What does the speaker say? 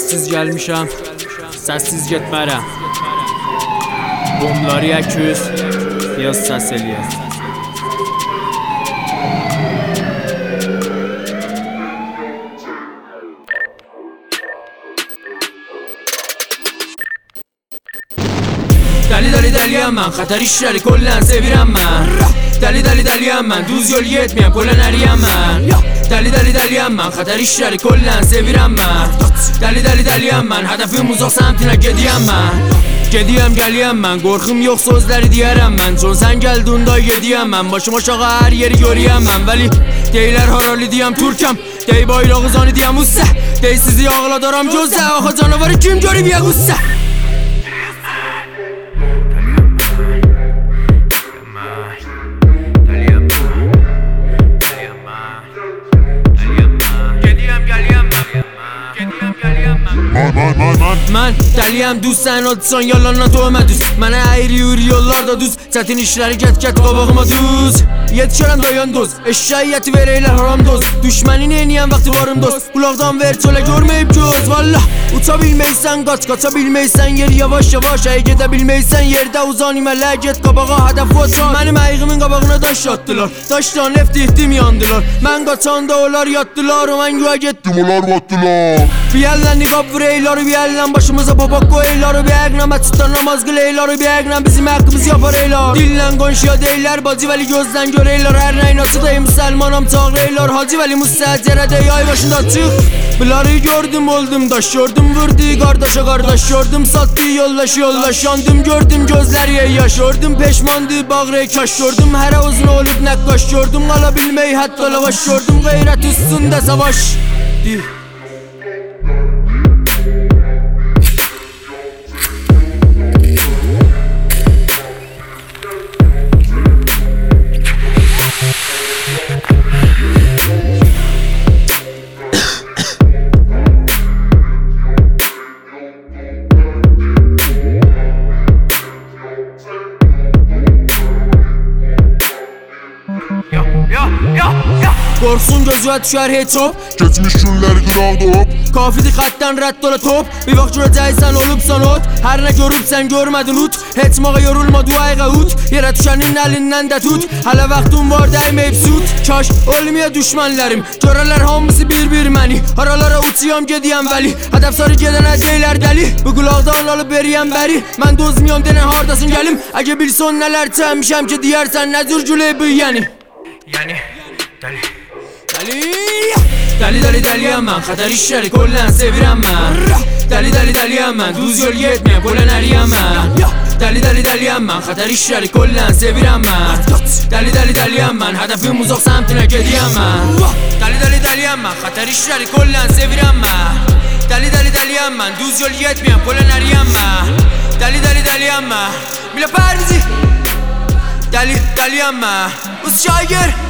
Səssiz gəlmişəm, səssiz getmərəm. Bomları yəküz, yaz səs eləyər. Dəli dəli dəliyəm mən, xətər işləri kollən sevirəm mən. Dəli dəli dəliyəm mən, düz yol getməyəm, kollən əriyəm mən. Dəli dəli dəliyəm mən, xətər işləri kollən sevirəm mən. Dəli dəli dəliyəm mən, hədəfim uzaq səmtinə gediyəm mən. Gediyəm gəliyəm mən, qorxum yox sözləri deyərəm mən. Çon sən gəldiyində gediyəm mən, başım aşağı hər yeri görəyəm mən. Vəli deyilər haralı deyəm Türkəm, dey bayrağı zanı deyəm ussə. Dey sizi ağladaram gözə, axı canavarı kim görüb yə qussə. Mən dəliyəm düz, sən odsan yalanla tohmə düz. Mənə əyri yürü yollarda düz, çətin işləri get qabağıma düz. Yetişərəm dayan doz, eşşəyyəti verəylər haram doz. Düşməni neyniyəm vaxtı varım dost, qulaqdan ver çölə görməyib göz. Vallah uça bilməysən qaç, qaça bilməysən yer yavaş yavaş. Əy gedə bilməysən yerdə uzan imələ get qabağa hədəf oçan. Mənim əyiğimin qabağına daş atdılar, daşdan neft ihtim yandılar. Mən qaçanda onlar yatdılar, mən güya getdim onlar batdılar. Bir əllə niqab vureyları, bir əllə başımıza babak koyayları. Bir əqlə məsciddə namaz qıleyları, bir əqlə bizim haqqımız yapar eylar. Dillə qonşuya deylər, Bacı Vəli gözdən göreylər. Hər nəyin açıdayım, müsəlmanam çağıreylar. Hacı Vəli müstəcərədə yay başında çıx. Bunları gördüm oldum daş, gördüm vurdu qardaşa qardaş. Gördüm satdı yollaş yollaş, yandım gördüm gözləriyə yaş. Gördüm peşmandı bağrıya kaş, gördüm hərə uzun olub nəqqaş. Gördüm qala bilməyi hətta lavaş, gördüm qeyrət üstündə savaş. Qorxsun gözüyə düşər heç hop, geçmiş günlər qıraqda hop. Kafidir xətdən rədd ola top. Bir vaxt görəcəksən olubsan ot, hər nə görübsən görmədin ut. Heç mağa yorulma duayğa ut, yerə düşənin əlindən də tut. Hələ vaxtım var dəyməyib sut, kaş olmaya düşmənlərim. Görərlər hamısı bir-bir məni, haralara uçuyam gediyəm Vəli. Hədəf sarı gedənə deylər dəli, bu qulaqdan alıb veriyəm bəri. Mən dozmuyam denən hardasın gəlim, əgə bilsən nələr çəmişəm ki deyərsən nə cür gülüb yəni. Dəli Dəli dəli dəliyəm mən, xətər işləri kollən sevirəm mən. Dəli dəli dəliyəm mən, düz yol getməyəm, kollən əriyəm mən. Dəli dəli dəliyəm mən, xətər işləri kollən sevirəm mən. Dəli dəli dəliyəm mən, hədəfim uzaq səmtinə gediyəm mən. Dəli dəli dəliyəm mən, xətər işləri kollən sevirəm mən. Dəli dəli dəliyəm mən, düz yol getməyəm, kollən əriyəm mən. Dəli dəli dəliyəm mən, milə pərvizi. Dəli dəliyəm mən, uz şair.